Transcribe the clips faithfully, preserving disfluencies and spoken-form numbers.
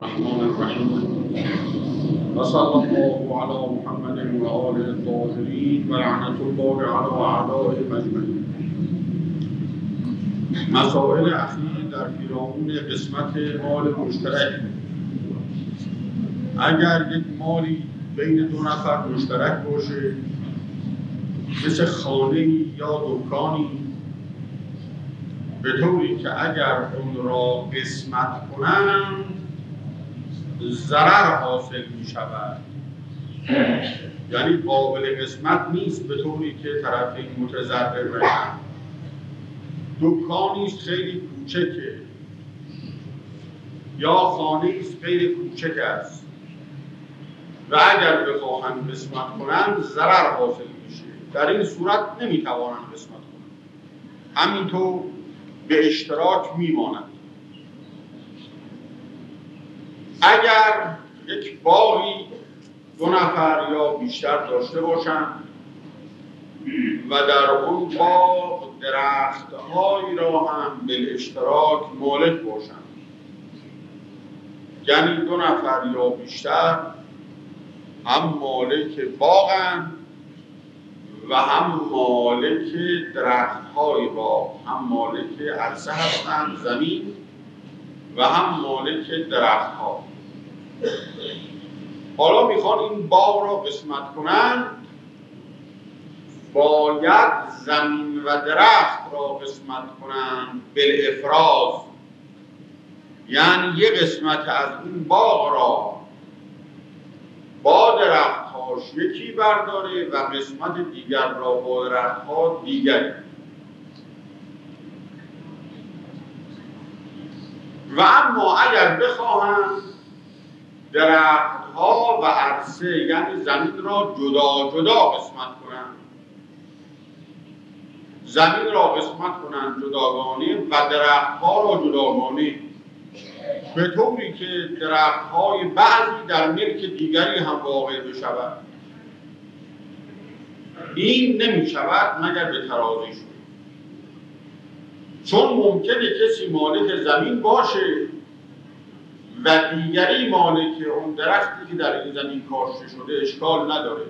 الرحمن الرحیم و صلی الله علی محمد و آل الطاهرین و لعنت الله علی اعدائهم اجمعین. مسائل اخیر در پیرامون قسمت مال مشترک. اگر یک مالی بین دو نفر مشترک باشه، مثل خانه‌ای یا دکانی، به طوری که اگر اون را قسمت کنند ضرر حاصل می شود، یعنی قابل قسمت نیست به طوری که طرفین متضرر بشن. دکانی است خیلی کوچکه یا خانه است خیلی کوچک است و اگر بخواهند قسمت کنند ضرر حاصل میشه، در این صورت نمیتوانند قسمت کنند، همینطور به اشتراک میمانند. اگر یک باغی دو نفر یا بیشتر داشته باشند و در اون باغ درخت‌هایی را هم به اشتراک مالک باشند، یعنی دو نفر یا بیشتر هم مالک باغند و هم مالک درخت‌های باغ، هم مالک عرصه هستند، زمین، و هم مالک درخت‌ها. حالا میخوان این باغ را قسمت کنند، باید زمین و درخت را قسمت کنند بالافراز، یعنی یک قسمت از این باغ را با درخت‌هاش یکی برداره و قسمت دیگر را با درخت‌ها دیگری. و اما اگر بخواهند درخت‌ها و عرصه یعنی زمین را جدا جدا قسمت کنند، زمین را قسمت کنند جداگانه و درخت‌ها را جداگانه، به طوری که درخت‌های بعضی در ملک دیگری هم واقع بشود، این نمی شود مگر به تراضی شد. چون ممکنه کسی مالک زمین باشه و دیگری مالک اون درختی که در این زمین کاشته شده، اشکال نداره.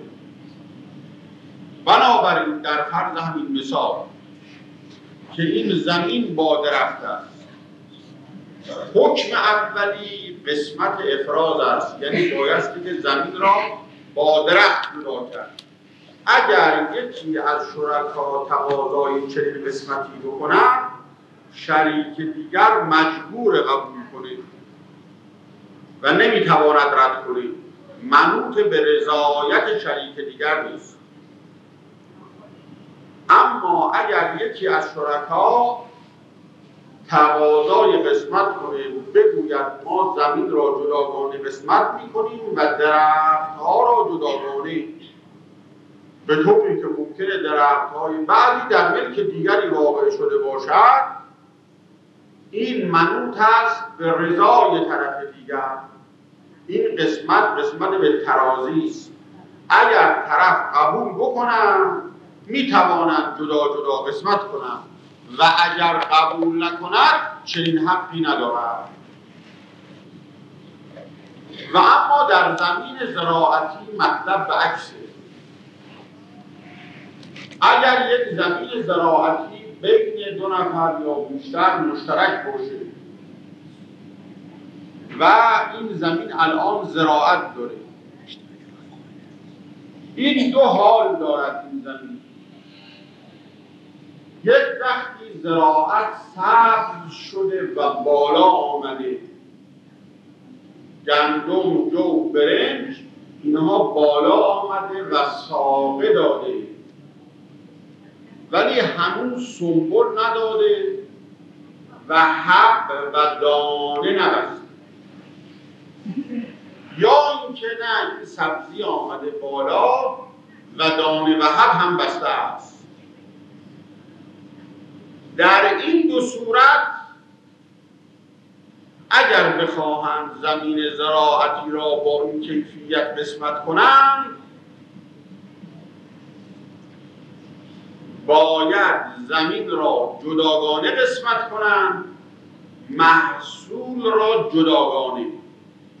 بنابراین در فرض همین مثال که این زمین با درخت است، حکم اولی قسمت افراز است، یعنی بایستی که زمین را با درخت جدا کرد. اگر یکی از شرکا تقاضای چنین قسمتی بکنند، شریک دیگر مجبور قبول کنه و نمیتواند رد کنه، منوط به رضایت شریک دیگر نیست. اما اگر یکی از شرکا تقاضای قسمت کنه، بگوید ما زمین را جداگانه قسمت میکنیم و درخت‌ها را جداگانه، به طوری که ممکنه درخت‌های بعضی در ملک دیگری واقع شده باشد، این منوط است به رضای طرف دیگر. این قسمت قسمت به تراضی است. اگر طرف قبول بکنند میتوانند جدا جدا قسمت کنند و اگر قبول نکند چنین حقی ندارد. و اما در زمین زراعتی مطلب به عکسه. اگر یک زمین زراعتی بین دو نفر یا بیشتر مشترک باشه و این زمین الان زراعت داره، این دو حال دارد. این زمین یک وقتی زراعت سبز شده و بالا آمده، گندم، جو، برنج اینها بالا آمده و ساقه داده، ولی هنوز سنبل نداده و حب و دانه نبسته. یا اینکه نه، این سبزی آمده بالا و دانه و حب هم بسته است. در این دو صورت اگر بخواهند زمین زراعتی را با این کیفیت قسمت کنند، باید زمین را جداگانه قسمت کنند، محصول را جداگانه.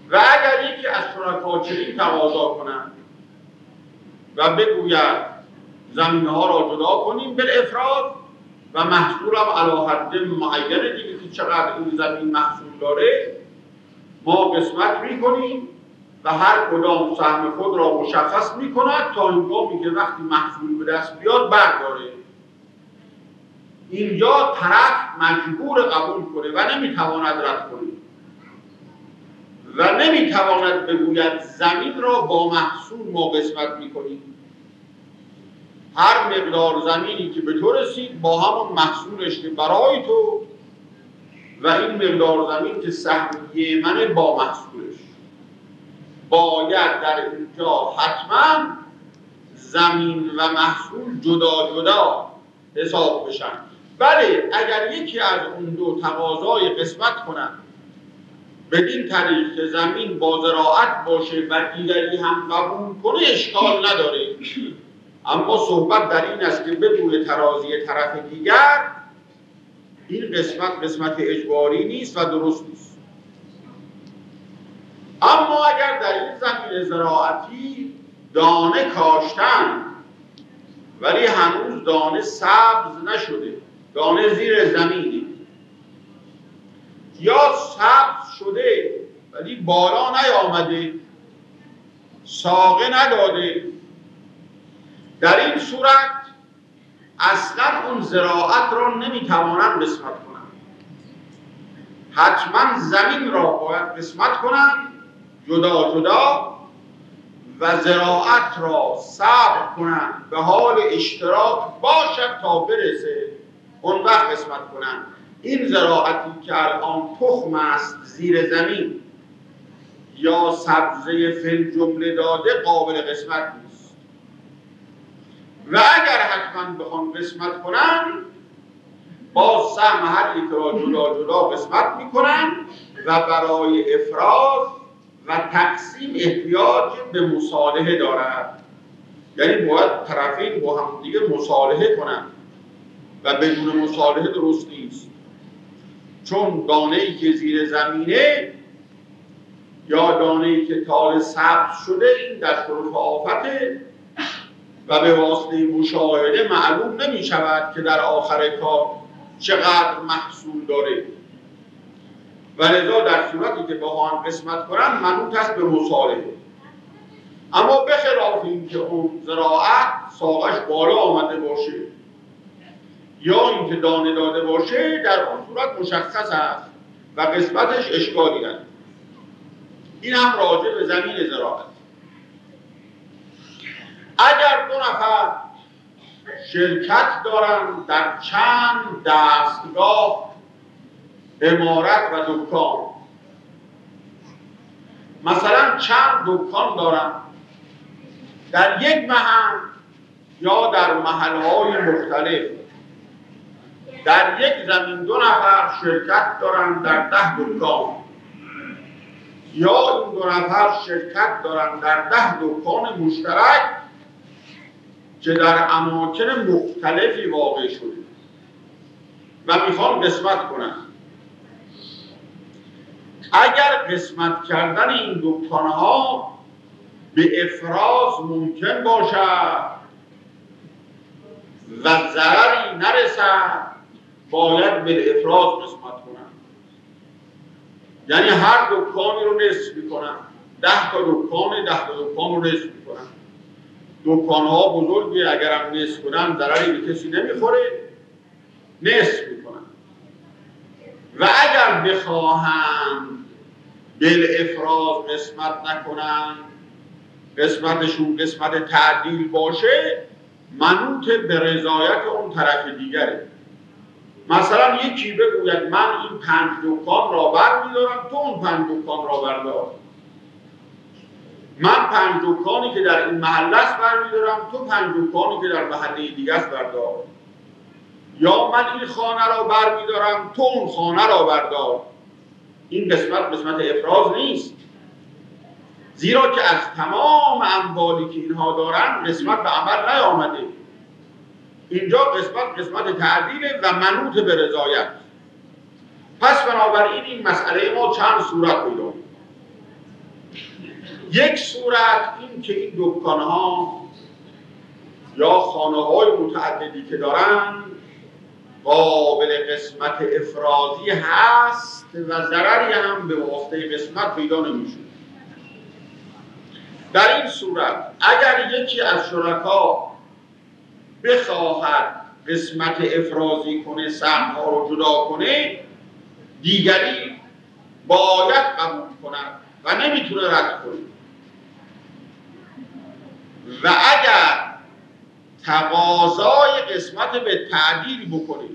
و اگر یکی از شرکا چنین تقاضا کنند و بگوید زمین‌ها را جدا کنیم بالافراد و محصول هم علی حد معین دیگه که چقدر این زمین محصول داره ما قسمت می‌کنیم و هر کدام سهم خود را مشخص می‌کند تا هنگامی که وقتی محصول به دست بیاد برداره. اینجا طرف مجبور قبول کنه و نمیتواند رد کنه و نمیتواند بگوید زمین را با محصول ما قسمت میکنیم. هر مقدار زمینی که به تو رسید با همون محصولش که برای تو و این مقدار زمین که سهمیه منه با محصولش، باید در اینجا حتما زمین و محصول جدا جدا حساب بشن. بله اگر یکی از اون دو تقاضای قسمت کنند بدین طریق که زمین با زراعت باشه و دیگری هم قبول کنه اشکال نداره، اما صحبت در این است که بدون ترازی طرف دیگر این قسمت قسمت اجباری نیست و درست نیست. اما اگر در این زمین زراعتی دانه کاشتن ولی هنوز دانه سبز نشده، دانه زیر زمینی، یا سبز شده ولی بالا نیامده، ساقه نداده، در این صورت اصلا اون زراعت را نمیتوانند قسمت کنند. حتما زمین را باید قسمت کنند جدا جدا و زراعت را صبر کنند به حال اشتراک باشد تا برسه اون وقت قسمت کنند. این زراعتی که الان تخم است زیر زمین یا سبزه فل جمله داده قابل قسمت نیست و اگر حتما بخوان قسمت کنن با سهم هر یک را جدا جدا قسمت میکنن و برای افراز و تقسیم احتیاج به مصالحه دارد. یعنی باید طرفین با هم دیگه مصالحه کنن و بدون مصالحه درست نیست، چون دانه‌ای که زیر زمینه یا دانه‌ای که تازه سبز شده این در شرف آفته و به واسطه مشاهده معلوم نمی شود که در آخر کار چقدر محصول داره و لذا در صورتی که با هم قسمت کنن منوط است به مصالحه. اما به خلاف این که اون زراعت ساقش بالا آمده باشه یا اینکه دانه داده باشه در اون صورت مشخص است و قسمتش اشکالی نداره. این هم راجع به زمین زراعت. اگر دو نفر شرکت دارند در چند دستگاه عمارت و دکان، مثلا چند دکان دارند در یک محل یا در محلهای مختلف، در یک زمین دو نفر شرکت دارند در ده دکان یا این دو نفر شرکت دارند در ده دکان مشترک که در اماکن مختلفی واقع شده و میخوان قسمت کنند. اگر قسمت کردن این دکانها به افراز ممکن باشد و ضرری نرسد باید به افراز قسمت کنند. یعنی هر دکانی رو نصف میکنن، ده تا دکان ده تا دکان رو نصف میکنن. دکانها بزرگی اگر هم نصف کنن ضرری به کسی نمیخوره، نصف میکنن. و اگر بخواهند بالافراز قسمت نکنن، قسمتشون قسمت تعدیل باشه، منوط به رضایت اون طرف دیگره. مثلا یکی بگوید من این پنج دکان را بر میدارم تو اون پنج دکان را بردار، من پنج دکانی که در این محله است بر میدارم تو پنج دکانی که در محله دیگه است بردار، یا من این خانه را بر میدارم تو اون خانه را بردار. این قسمت قسمت افراز نیست، زیرا که از تمام اموالی که اینها دارن قسمت به عمل نیامده. اینجا قسمت قسمت تعدیله و منوط به رضایت. پس بنابراین این مسئله ما چند صورت پیدا می‌کنه. یک صورت این که این دکان‌ها یا خانه‌های متعددی که دارن قابل قسمت افرازی هست و ضرری هم به واسطه قسمت پیدا نمیشه. در این صورت اگر یکی از شرکا بخواهد قسمت افرازی کنه، سهم‌ها رو جدا کنه، دیگری باید قبول کند و نمیتونه رد کنه. و اگر تقاضای قسمت به تعدیل بکنه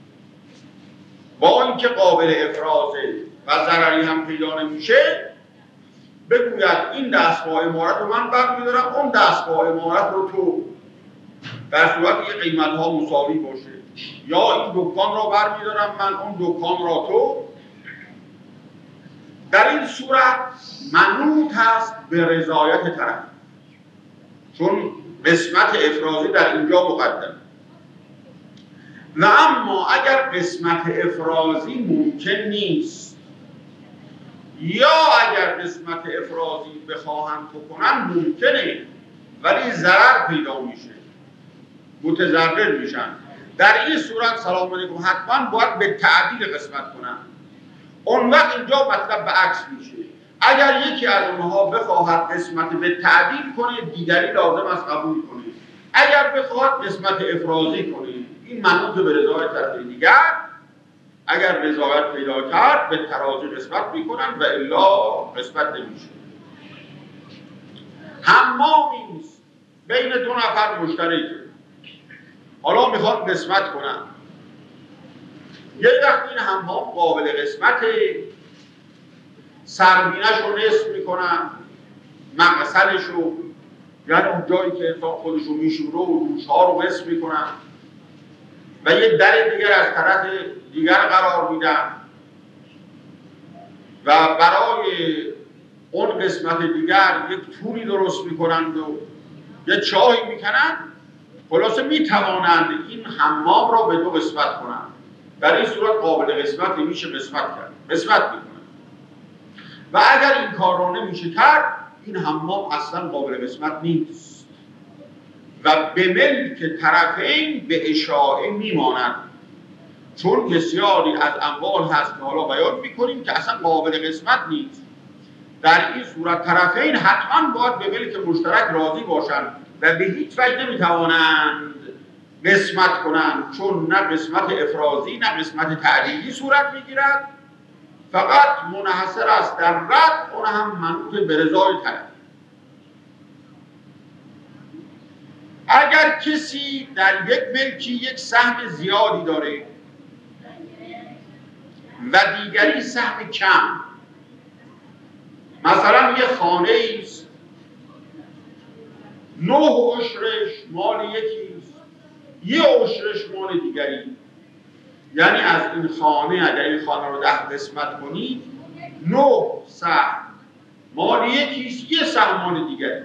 با اینکه قابل افرازه و ضرری هم پیدا نمیشه، بگوید این دستگاه عمارت رو من برمی‌دارم، اون دستگاه عمارت رو تو، در صورت که قیمت ها مساوی باشه، یا این دکان را برمی‌دارم من، اون دکان را تو. در این صورت منوط هست به رضایت طرف، چون قسمت افرازی در اینجا مقدم. و اما اگر قسمت افرازی ممکن نیست یا اگر قسمت افرازی بخواهند بکنن ممکنه ولی ضرر پیدا میشه، متضرر میشن، در این صورت سلام علیکم حتما باید به تعدیل قسمت کنن. اون وقت اینجا مطلب به عکس میشه. اگر یکی از اونها بخواهد قسمت به تعدیل کنه، دیگری لازم است قبول کنه. اگر بخواهد قسمت افرازی کنه، این منوط به رضایت طرف دیگر. اگر رضایت پیدا کرد به ترازی قسمت میکنن و الا قسمت نمیشه. حمامی نیست بین دو نفر مشترکه، حالا میخواد قسمت کنن. یه وقت این حمام قابل قسمته، سربینش رو نصف میکنن، مغسلش رو، یعنی اون جایی که انسان خودش رو میشوره و دوشها رو نصف میکنن و یه در دیگر از طرف دیگر قرار میدن و برای اون قسمت دیگر یک توری درست میکنند و یه چاهی میکنند. خلاصه میتوانند این حمام را به دو قسمت کنند. در این صورت قابل قسمت نمیشه قسمت کرد، قسمت میکنند. و اگر این کار را نمیشه کرد، این حمام اصلا قابل قسمت نیست و به ملک طرفین به اشاعه میماند. چون بسیاری از اموال هست که حالا بیان میکنیم که اصلا قابل قسمت نیست. در این صورت طرفین حتما باید به ملک مشترک راضی باشند و به هیچ وجه نمیتوانند قسمت کنند، چون نه قسمت افرازی نه قسمت تعدیلی صورت میگیرد، فقط منحصر است در رد، اون هم منوط به رضای طرف. اگر کسی در یک ملکی یک سهم زیادی داره و دیگری سهم کم، مثلا یه خانه ایست نه عشرش مال یکیست، یه عشرش مال دیگری، یعنی از این خانه اگر این خانه رو ده قسمت کنید، نه سهم مال یکیست، یه سهم مال دیگری.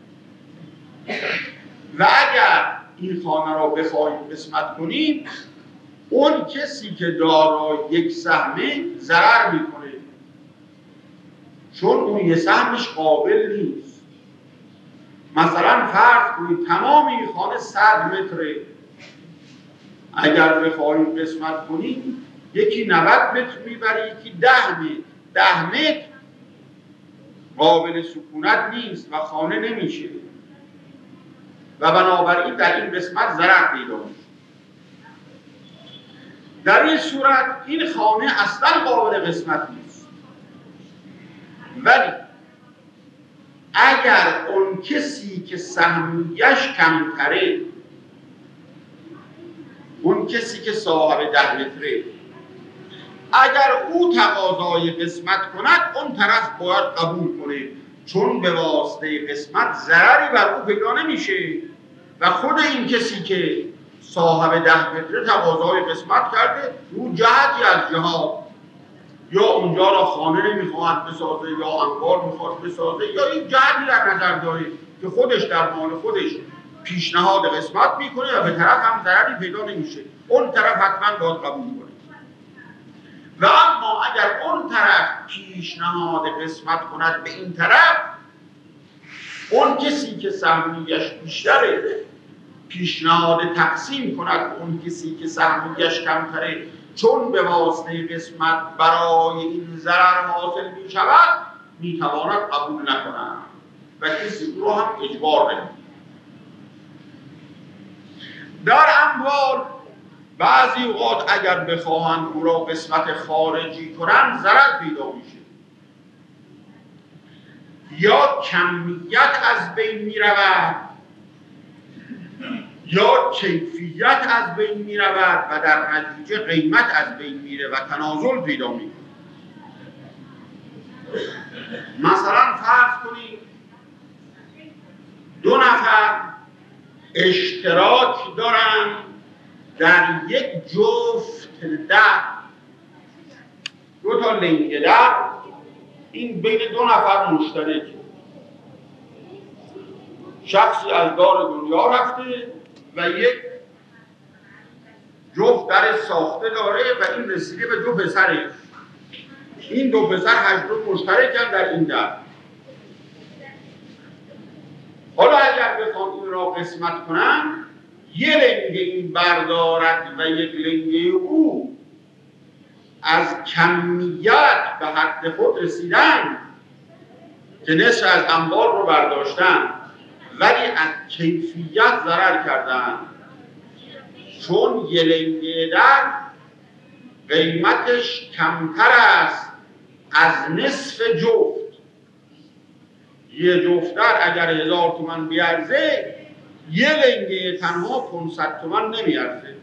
و اگر این خانه را بخواهیم قسمت کنیم، اون کسی که دارای یک سهمه ضرر میکنه، چون اون یه سهمش قابل نیست. مثلا فرض کنید تمام این خانه صد متره، اگر بخواهیم قسمت کنیم یکی نود متر میبره، یکی ده متر. ده متر قابل سکونت نیست و خانه نمیشه و بنابراین در این قسمت ضرر پیدا میشه. در این صورت این خانه اصلا قابل قسمت نیست. ولی اگر اون کسی که سهمیش کمتره، اون کسی که صاحب ده متره، اگر او تقاضای قسمت کند، اون طرف باید قبول کنه، چون به واسطه قسمت ضرری بر او پیدا نمیشه و خود این کسی که صاحب ده متره تقاضای قسمت کرده، او جهتی از جهات یا اونجا را خانه نمیخواهد بسازه یا انبار میخواد بسازه یا این جهتی در نظر داره که خودش در مال خودش پیشنهاد قسمت میکنه و به طرف هم ضرری پیدا نمیشه، اون طرف حتما باید قبول کنه. و اما اگر اون طرف پیشنهاد قسمت کند به این طرف، اون کسی که سهمیش بیشتره پیشنهاد تقسیم کند، اون کسی که سهمیش کمتره چون به واسطه قسمت برای این ضرر حاصل می شود می تواند قبول نکند و کسی او رو هم اجبار نمید. در اموال بعضی اوقات اگر بخواهند او را قسمت خارجی کنند ضرر پیدا میشه، یا کمیت از بین می رود یا کیفیت از بین می رود و در نتیجه قیمت از بین میره و تنازل پیدا می. مثلا فرض کنید دو نفر اشتراک دارن در یک جفت در، دو تا لنگه در، این بین دو نفر مشترکه. شخصی از دار دنیا رفته و یک جفت در ساخته داره و این رسیده به دو پسرش. این دو پسر هر دو مشترکن در این در. حالا اگر بخوان این را قسمت کنن، یه لنگه این بردارد و یک لنگه او از کمیت به حد خود رسیدن که نصف از اموال رو برداشتن، ولی از کیفیت ضرر کردن، چون یه لنگه در قیمتش کمتر است از نصف جفت. یه جفت در اگر هزار تومن بیارزه، یه لنگه تنها پانصد تومن نمیارزه،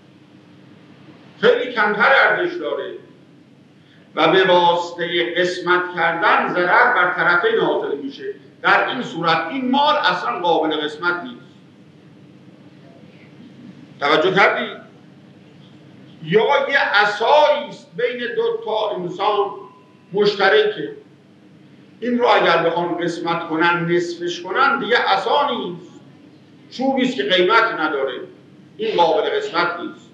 خیلی کمتر ارزش داره و به واسطه قسمت کردن ضرر بر طرفین حاصل میشه. در این صورت این مال اصلا قابل قسمت نیست. توجه کردید؟ یا یه عصایی است بین دو تا انسان مشترکه، این رو اگر بخوان قسمت کنن نصفش کنن دیگه عصا نیست، چوبی است که قیمت نداره، این قابل قسمت نیست.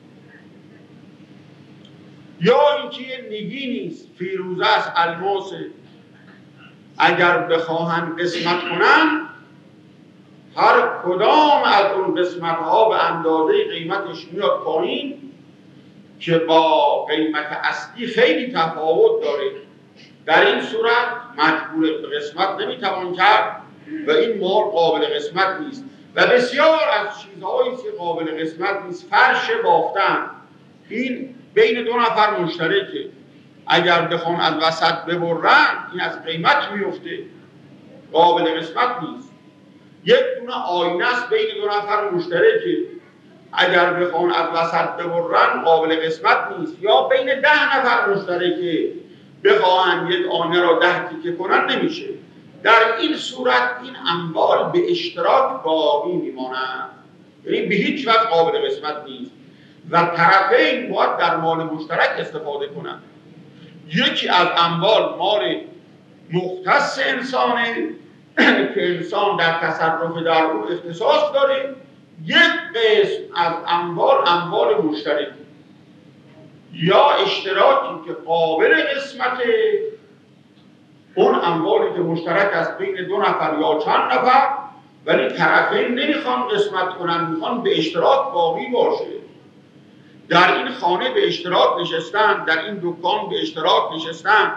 یا اینکه یه نگینی است، فیروزه است، الماسه، اگر بخواهن قسمت کنن هر کدام از اون قسمت ها به اندازه قیمتش میاد پایین که با قیمت اصلی خیلی تفاوت داره. در این صورت مجبور به قسمت نمیتوان کرد و این مال قابل قسمت نیست. و بسیار از چیزهایی که قابل قسمت نیست، فرش بافتن، این بین دو نفر مشترکه، اگر بخوان از وسط ببرن این از قیمت میفته، قابل قسمت نیست. یک دونه آینه است بین دو نفر مشترکه، اگر بخوان از وسط ببرن قابل قسمت نیست. یا بین ده نفر مشترکه، بخواهن یک آینه را ده تیکه کنن نمیشه. در این صورت این اموال به اشتراک باقی میمانند، یعنی به هیچ وجه قابل قسمت نیست و طرفین باید در مال مشترک استفاده کنند. یکی از اموال مال مختص انسانه که انسان در تصرف در اون اختصاص داره، یک قسم از اموال اموال مشترک. یا اشتراکی که قابل قسمته، اون اموالی که مشترک است بین دو نفر یا چند نفر، ولی طرفین نمیخوان قسمت کنن، میخوان به اشتراک باقی باشه. در این خانه به اشتراک نشستن، در این دکان به اشتراک نشستن،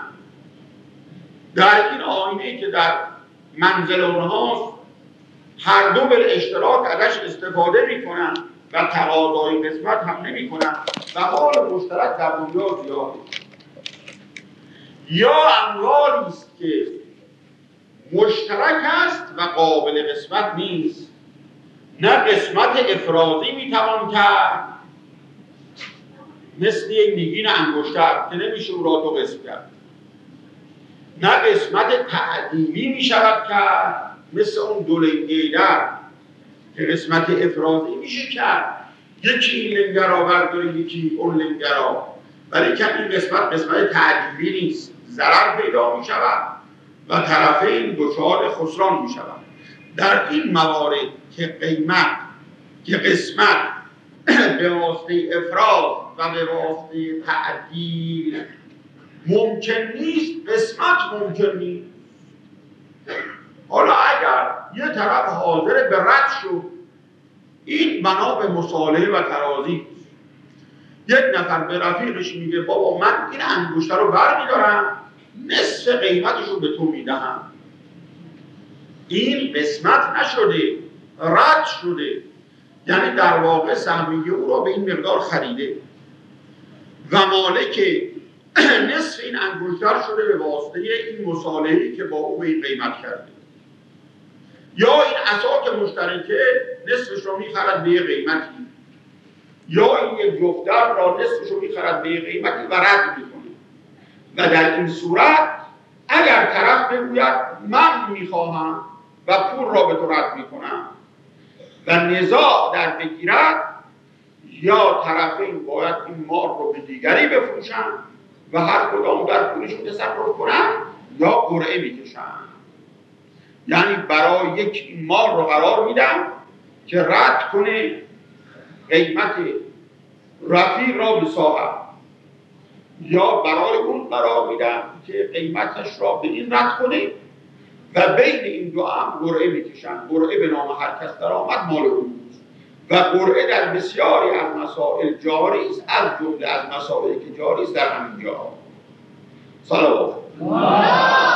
در این آینه که در منزل اونهاست هر دو به اشتراک ازش استفاده میکنن و تقاضای قسمت هم نمیکنن و مال مشترک در دنیا زیاده. یا اموالی است که مشترک است و قابل قسمت نیست، نه قسمت افرادی میتوان کرد، مثل یک نگین انگشتر که نمیشه او را دو قسم کرد، نه قسمت تعدیلی میشود کرد مثل اون دو لنگه در که قسمت افرادی میشه کرد، یکی این لنگه را برداره یکی اون لنگه را، ولی که این قسمت قسمت تعدیلی نیست، ضرر پیدا میشود و طرفین دچار خسران میشود. در این موارد که قیمت که قسمت به واسطه افراد و به واسطه تعدیل ممکن نیست، قسمت ممکن نیست. حالا اگر طرف حاضر به رد شد. این بنا به مصالحه و ترازی. یک نفر به رفیقش میگه بابا من این انگشتر رو برمیدارم نصف قیمتش رو به تو میدهم. این قسمت نشده، رد شده، یعنی در واقع سهمیه او را به این مقدار خریده و مالک نصف این انگشتر شده به واسطه این مصالحه‌ای که با او به این قیمت کرده. یا این عصا که مشترکه نصفش رو میخرد به یه قیمتی، یا این یک جفتر را نصفش رو میخرد به یه قیمتی و رد میکنه. و در این صورت اگر طرف بگوید من میخواهم و پول را به تو رد میکنم و نزاع در بگیرد، یا طرفین باید این مال رو به دیگری بفروشن و هر کدام در پولشون تصرف کنن یا قرعه میکشن. یعنی برای یک مال رو قرار میدم که رد کنه قیمت رفیق را به صاحب، یا برای اون قرار میدم که قیمتش را به این رد کنه و بین این دو هم قرعه میکشن. قرعه به نام هر کس در آمد مال او و قرعه در بسیاری از مسائل جاری است، از جمله از مسائلی که جاری است در همین جا. صلوات